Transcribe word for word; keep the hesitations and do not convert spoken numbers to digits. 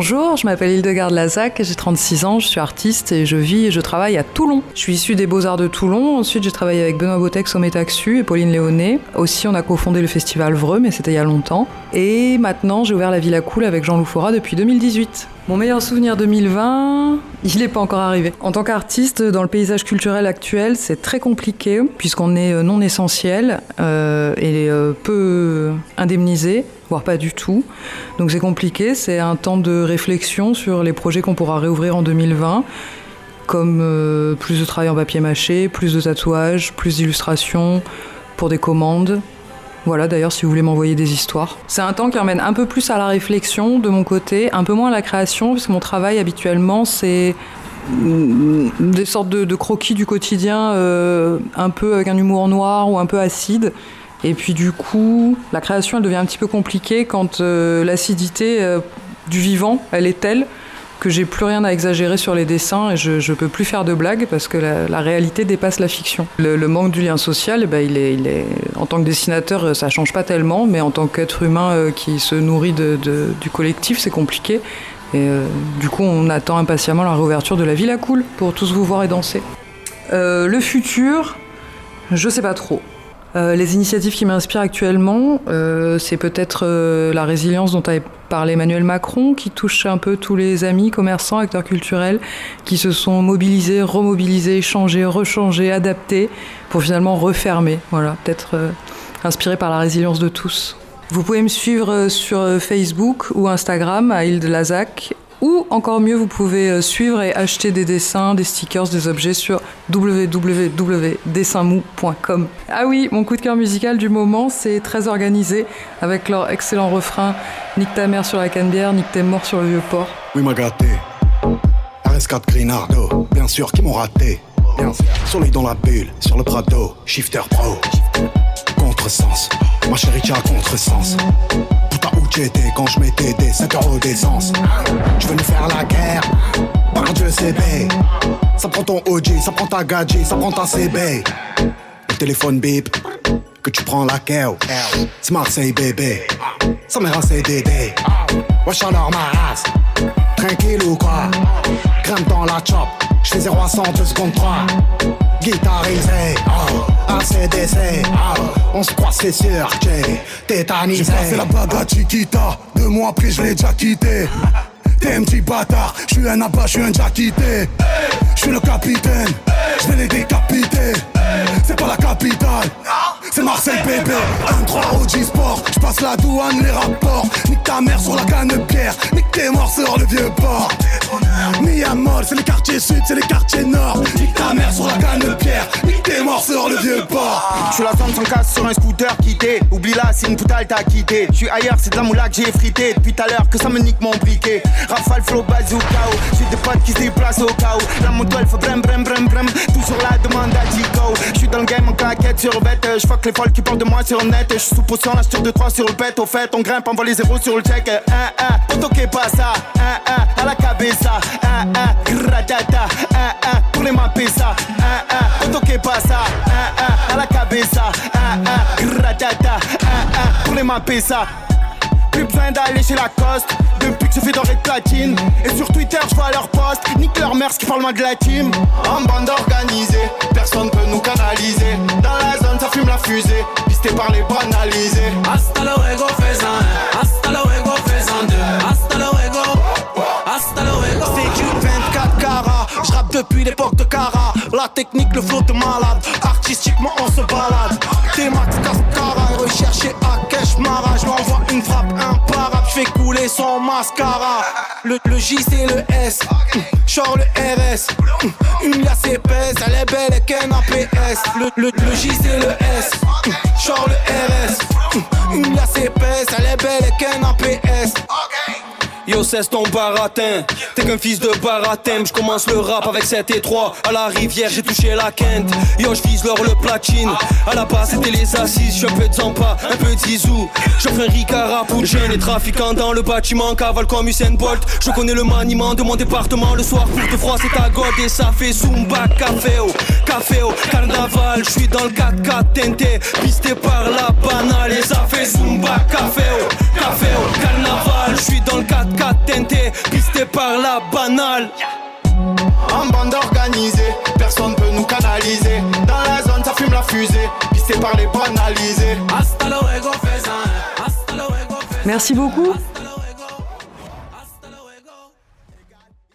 Bonjour, je m'appelle Hildegarde Lazac, j'ai trente-six ans, je suis artiste et je vis et je travaille à Toulon. Je suis issue des Beaux-Arts de Toulon, ensuite j'ai travaillé avec Benoît Botex au Métaxu et Pauline Léonet. Aussi on a cofondé le festival Vreux, mais c'était il y a longtemps. Et maintenant j'ai ouvert la Villa Cool avec Jean-Loup Fora depuis deux mille dix-huit. Mon meilleur souvenir deux mille vingt, il n'est pas encore arrivé. En tant qu'artiste, dans le paysage culturel actuel, c'est très compliqué puisqu'on est non essentiel euh, et euh, peu indemnisé, voire pas du tout. Donc c'est compliqué, c'est un temps de réflexion sur les projets qu'on pourra réouvrir en deux mille vingt, comme euh, plus de travail en papier mâché, plus de tatouages, plus d'illustrations pour des commandes. Voilà, d'ailleurs, si vous voulez m'envoyer des histoires. C'est un temps qui emmène un peu plus à la réflexion de mon côté, un peu moins à la création, parce que mon travail, habituellement, c'est des sortes de, de croquis du quotidien, euh, un peu avec un humour noir ou un peu acide. Et puis, du coup, la création, elle devient un petit peu compliquée quand euh, l'acidité euh, du vivant, elle est telle que j'ai plus rien à exagérer sur les dessins et je, je peux plus faire de blagues parce que la, la réalité dépasse la fiction. Le, le manque du lien social, eh ben, il est, il est, en tant que dessinateur, ça change pas tellement, mais en tant qu'être humain euh, qui se nourrit de, de, du collectif, c'est compliqué. Et euh, du coup, on attend impatiemment la réouverture de la Villa Cool pour tous vous voir et danser. Euh, le futur, je sais pas trop. Euh, les initiatives qui m'inspirent actuellement, euh, c'est peut-être euh, la résilience dont avait parlé Emmanuel Macron, qui touche un peu tous les amis, commerçants, acteurs culturels, qui se sont mobilisés, remobilisés, changés, rechangés, adaptés, pour finalement refermer. Voilà, peut-être euh, inspiré par la résilience de tous. Vous pouvez me suivre sur Facebook ou Instagram à Hilde Lazac. Ou encore mieux, vous pouvez suivre et acheter des dessins, des stickers, des objets sur w w w point dessin mou point com. Ah oui, mon coup de cœur musical du moment, c'est Très Organisé, avec leur excellent refrain « Nique ta mère sur la cannebière, nique tes morts sur le vieux port ». Oui, m'a gâté. R S quatre Grinardo, bien sûr, qui m'ont raté. Bien sûr. Soleil dans la bulle, sur le Prado, Shifter Pro. Contresens, ma chérie, tu as contresens. Où j'étais quand je mettais des cinq euros d'essence. Je venais faire la guerre, par Dieu c'est B. Ça prend ton O G, ça prend ta gadget, ça prend ta C B. Le téléphone bip, que tu prends la keo. C'est Marseille bébé, ça mère un C D D. Wesh alors ma race, tranquille ou quoi? Crème dans la chop, j'fais zéro à cent deux secondes trois. Guitarisé, oh, A C D C, oh, on se croise c'est sûr, j'ai tétanisé. J'ai passé la bague à Chiquita, deux mois après je l'ai déjà quitté. T'es un petit bâtard, j'suis un abat, j'suis un déjà quitté. J'suis le capitaine, j'vais les décapiter. C'est pas la capitale, c'est Marseille bébé. un trois O G Sport, j'passe la douane, les rapports. Nique ta mère sur la canne de pierre, nique tes morts sur le vieux port. Miamol, c'est les quartiers sud, c'est les quartiers nord. Nique ta mère sur la canne de pierre, nique tes morts sur le vieux port. J'suis la zone sans casse sur un scooter quitté. Oublie là, c'est une pute, elle t'a quitté. J'suis ailleurs, c'est de la moula que j'ai frité. Depuis tout à l'heure que ça me nique mon briquet. Rafale, flow, bazooka, j'ai des potes qui se déplacent au cas où. La moto elle fait brem brem brem brem. Toujours la demande à Tico. J'suis dans le game en claquette sur bête. J'fuck les folles qui parlent de moi sur le net. J'suis sous potion, la sur deux trois sur le pet. Au fait, on grimpe, on voit les zéros sur le check. Un un, on toque pas ça. Un un, à la cabeza. Un un, gratata. Un un, pour les mapper ça. Un un, on toque pas ça. Un un, à la cabeza. Un un, gratata. Un un, pour les mapper ça. Plus besoin d'aller chez Lacoste. Depuis que je fais doré de platine. Et sur Twitter je vois leur post. Nique leur mère, ce qui parle moins de la team. En bande organisée, personne peut nous canaliser. Dans la zone ça fume la fusée. Pisté par les banalisés. Hasta luego faisant un, hasta luego faisant deux, hasta luego, hasta luego. C'est du vingt-quatre carats. J'rappe depuis l'époque de Cara. La technique, le flow de malade. Artistiquement on se balade. T-Max, Cascara. Recherché à Cash Mara. J'm'envoie une frappe imparable. J'fais couler son mascara. Le, le J c'est le S. Genre le R S. Une liasse épaisse. Elle est belle et qu'un A P S. Le, le, le J c'est le S. Genre le R S. Une liasse épaisse. Elle est belle et qu'un A P S. Yo cesse ton baratin, t'es qu'un fils de baratin. J'commence le rap avec sept et trois. À la rivière j'ai touché la quinte. Yo j'vise l'or le platine. À la base c'était les assises. J'suis un peu de Zampa, un peu de Zizou. J'offre un Ricard pour jeunes et trafiquants dans le bâtiment. Cavale comme Usain Bolt. Je connais le maniement de mon département. Le soir pour te froid c'est ta gold. Et ça fait Zumba, café au, café au carnaval. J'suis dans le quatre quatre teinté, pisté par la banale. Et ça fait Zumba, café au, café au carnaval. J'suis dans le quatre quatre teinté, la banale. En bande organisée, personne peut nous canaliser. Dans la zone ça fume la fusée, pisté par les banalisés. Merci beaucoup.